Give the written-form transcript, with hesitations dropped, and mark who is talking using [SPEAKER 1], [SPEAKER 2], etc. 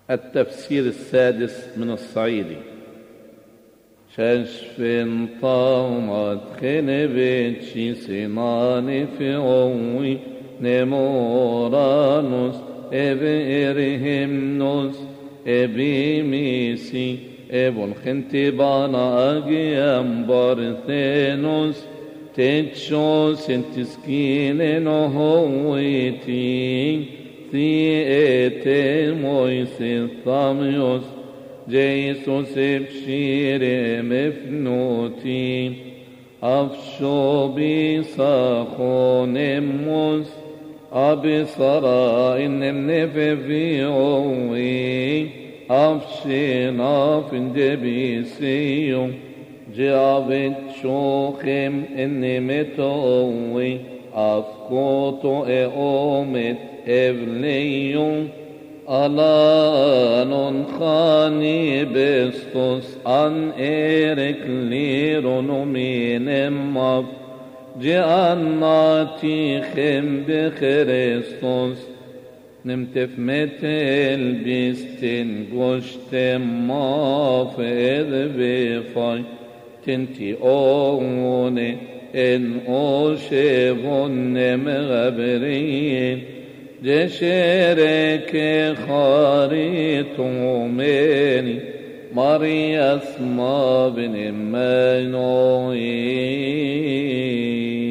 [SPEAKER 1] التفسير السادس من الصعيدي. ششفن طامت خنبتشي سناني في عوي نمورانوس إبئرهمنوس إبيميسي إبن خنتبانا أجيام بارثينوس تتشوس انتسكين نهويتي ثيئت مويس ثاميوس جيسوس بشير مفنوتي أفشو بيساخون موس أبي صراء النففي عوي أفشين أفن دبيسيو جابت شوخم إني متوي أفكوتو إؤمت إبليون ألانون خاني بستوس أن إيرك ليرون من مف جأناتي خم بخريستوس نمتف متل بيستن قشتم ما فإذ بفاي تنتي أوني إن أوشيبون مغبرين جشرك خاريتو مني ماري اسما بن منوي.